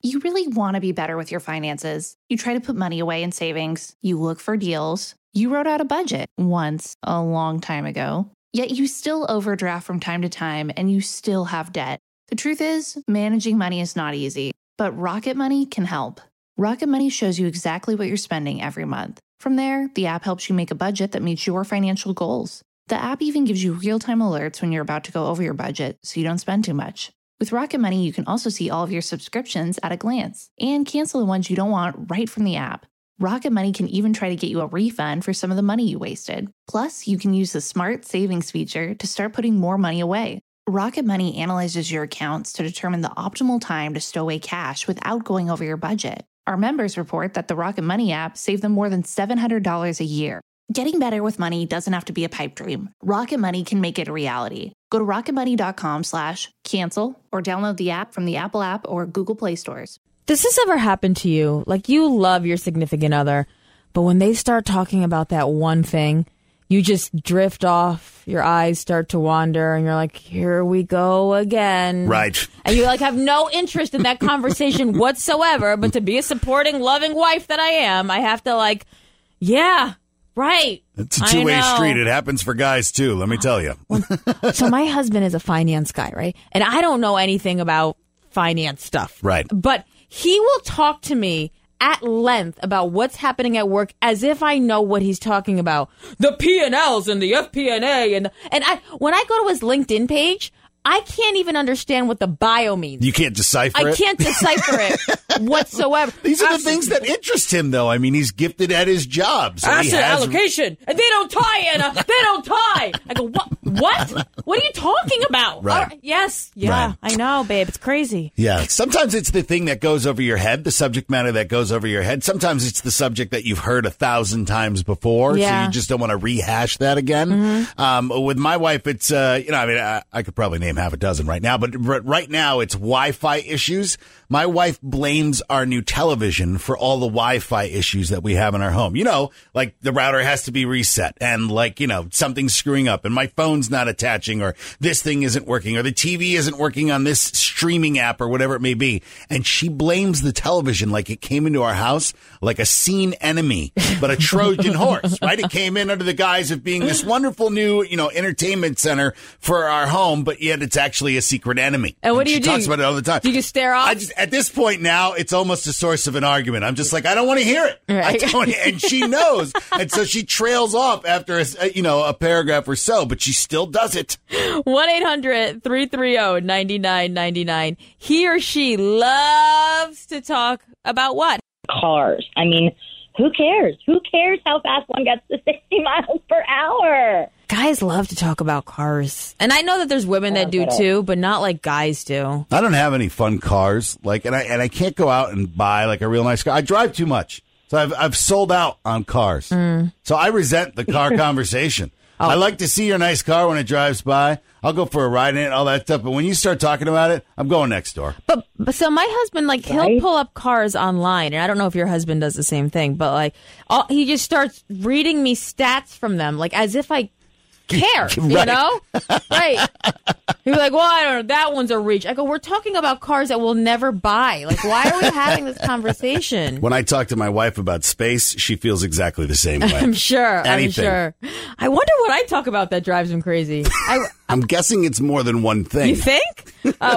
You really want to be better with your finances. You try to put money away in savings. You look for deals. You wrote out a budget once a long time ago. Yet you still overdraft from time to time and you still have debt. The truth is, managing money is not easy, but Rocket Money can help. Rocket Money shows you exactly what you're spending every month. From there, the app helps you make a budget that meets your financial goals. The app even gives you real-time alerts when you're about to go over your budget so you don't spend too much. With Rocket Money, you can also see all of your subscriptions at a glance and cancel the ones you don't want right from the app. Rocket Money can even try to get you a refund for some of the money you wasted. Plus, you can use the Smart Savings feature to start putting more money away. Rocket Money analyzes your accounts to determine the optimal time to stow away cash without going over your budget. Our members report that the Rocket Money app saved them more than $700 a year. Getting better with money doesn't have to be a pipe dream. Rocket Money can make it a reality. Go to rocketmoney.com/cancel or download the app from the Apple app or Google Play stores. Does this ever happen to you? Like, you love your significant other, but when they start talking about that one thing, you just drift off, your eyes start to wander, and you're like, here we go again. Right. And you like have no interest in that conversation whatsoever, but to be a supporting, loving wife that I am, I have to yeah, right. It's a two-way street. It happens for guys, too, let me tell you. So my husband is a finance guy, right? And I don't know anything about finance stuff. Right. But he will talk to me at length about what's happening at work as if I know what he's talking about. The P&Ls and the FP&A and when I go to his LinkedIn page, I can't even understand what the bio means. You can't decipher it? I can't decipher it whatsoever. These are the things that interest him, though. I mean, he's gifted at his job. So asset allocation. And they don't tie, Anna. They don't tie. I go, what? What are you talking about? Right. Yes. Yeah, right. I know, babe. It's crazy. Yeah. Sometimes it's the thing that goes over your head, the subject matter that goes over your head. Sometimes it's the subject that you've heard 1,000 times before. Yeah. So you just don't want to rehash that again. Mm-hmm. With my wife, it's, I could probably name half a dozen right now, but right now it's Wi-Fi issues. My wife blames our new television for all the Wi-Fi issues that we have in our home. You know, like the router has to be reset and something's screwing up and my phone's not attaching or this thing isn't working or the TV isn't working on this streaming app or whatever it may be. And she blames the television like it came into our house like a seen enemy, but a Trojan horse, right? It came in under the guise of being this wonderful new, entertainment center for our home, but yet it's actually a secret enemy. And what do you do? She talks about it all the time. Do you just stare off? At this point now, it's almost a source of an argument. I'm just like, I don't want to hear it. Right. And she knows. And so she trails off after, a paragraph or so, but she still does it. 1-800-330-9999. He or she loves to talk about what? Cars. I mean, who cares? Who cares how fast one gets to 60 miles per hour? Guys love to talk about cars. And I know that there's women that do too, but not like guys do. I don't have any fun cars. And I can't go out and buy a real nice car. I drive too much. So I've sold out on cars. So I resent the car conversation. I like to see your nice car when it drives by. I'll go for a ride in it, all that stuff. But when you start talking about it, I'm going next door. But so my husband, he'll pull up cars online. And I don't know if your husband does the same thing, but he just starts reading me stats from them, as if I care, you know? Right. He'd be like, well, I don't know, that one's a reach. I go, we're talking about cars that we'll never buy. Why are we having this conversation? When I talk to my wife about space, she feels exactly the same way. I'm sure. Anything. I'm sure. I wonder what I talk about that drives him crazy. I'm guessing it's more than one thing. You think?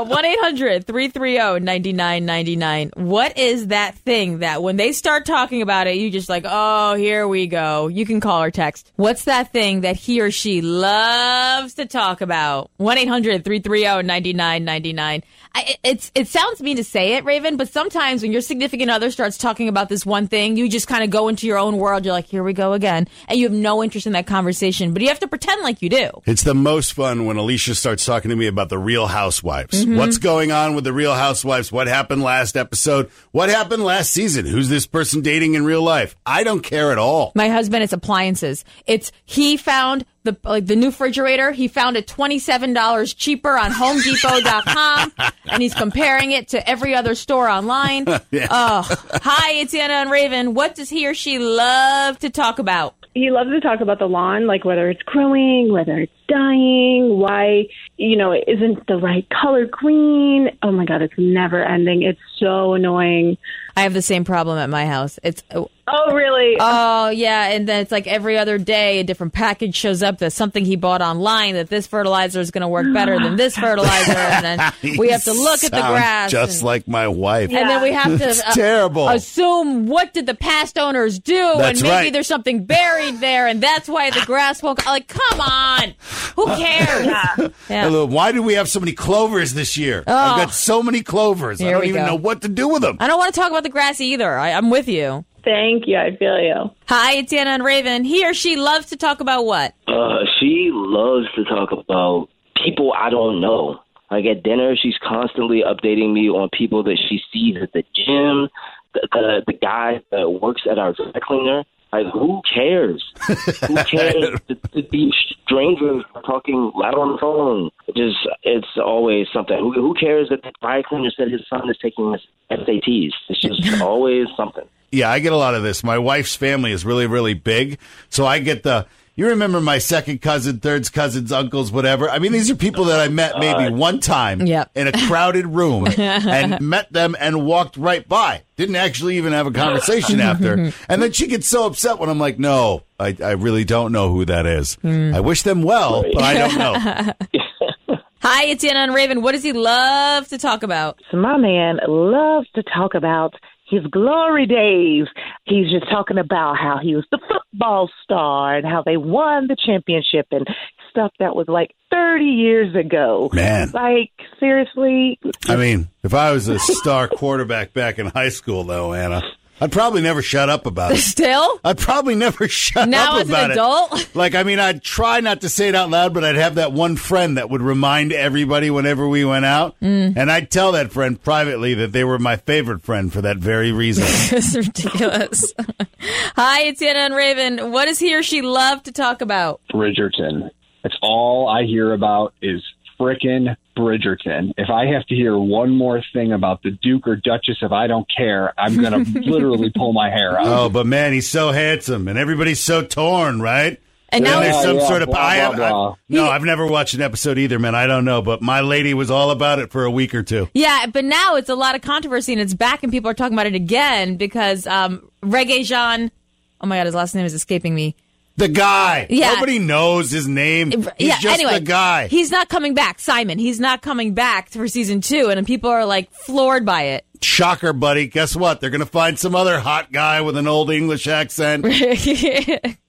1-800-330-9999. What is that thing that when they start talking about it, you just oh, here we go. You can call or text. What's that thing that he or she loves to talk about? 1-800-330-9999. It sounds mean to say it, Raven, but sometimes when your significant other starts talking about this one thing, you just kind of go into your own world. You're like, here we go again. And you have no interest in that conversation, but you have to pretend like you do. It's the most fun when Alicia starts talking to me about the Real Housewives. Mm-hmm. What's going on with the Real Housewives? What happened last episode? What happened last season? Who's this person dating in real life? I don't care at all. My husband, it's appliances. He found the new refrigerator. He found it $27 cheaper on HomeDepot.com, and he's comparing it to every other store online. Yeah. Hi, it's Anna and Raven. What does he or she love to talk about? He loves to talk about the lawn, like whether it's growing, whether it's dying, why, it isn't the right color green. Oh my God, it's never ending. It's so annoying. I have the same problem at my house. Oh, really? Oh, yeah. And then it's like every other day, a different package shows up that's something he bought online that this fertilizer is going to work better than this fertilizer. And then we have to look at the grass. Just like my wife. And then we have to terrible. Assume what did the past owners do. That's and maybe right. there's something buried there. And that's why the grass won't. Like, come on. Who cares? Yeah. Why do we have so many clovers this year? Oh. I've got so many clovers. I don't even know what to do with them. I don't want to talk about the grass either. I'm with you. Thank you. I feel you. Hi, it's Anna and Raven. He or she loves to talk about what? She loves to talk about people I don't know. Like at dinner, she's constantly updating me on people that she sees at the gym, the guy that works at our dry cleaner. Like, who cares? Who cares? These strangers are talking loud on the phone. It's always something. Who cares that the dry cleaner said his son is taking his SATs? It's just always something. Yeah, I get a lot of this. My wife's family is really, really big. So I get you remember my second cousin, third cousins, uncles, whatever. I mean, these are people that I met maybe one time in a crowded room and met them and walked right by. Didn't actually even have a conversation after. And then she gets so upset when I'm like, no, I really don't know who that is. I wish them well, but I don't know. Hi, it's Anna and Raven. What does he love to talk about? So my man loves to talk about his glory days. He's just talking about how he was the football star and how they won the championship and stuff that was like 30 years ago. Man. Like, seriously? I mean, if I was a star quarterback back in high school, though, Anna, I'd probably never shut up about it. Still? I'd probably never shut now up about it. Now as an adult? Like, I mean, I'd try not to say it out loud, but I'd have that one friend that would remind everybody whenever we went out. And I'd tell that friend privately that they were my favorite friend for that very reason. It's ridiculous. Hi, it's Anna and Raven. What does he or she love to talk about? Bridgerton. That's all I hear about is frickin' Bridgerton. If I have to hear one more thing about the Duke or Duchess, if I don't care, I'm going to literally pull my hair out. Oh, but man, he's so handsome, and everybody's so torn, right? And now there's some sort of... blah, blah. I've never watched an episode either, man. I don't know, but my lady was all about it for a week or two. Yeah, but now it's a lot of controversy, and it's back, and people are talking about it again because Reggae Jean... Oh, my God, his last name is escaping me. The guy. Yeah. Nobody knows his name. He's just the guy. He's not coming back. Simon, he's not coming back for season 2, and people are, like, floored by it. Shocker, buddy. Guess what? They're going to find some other hot guy with an old English accent.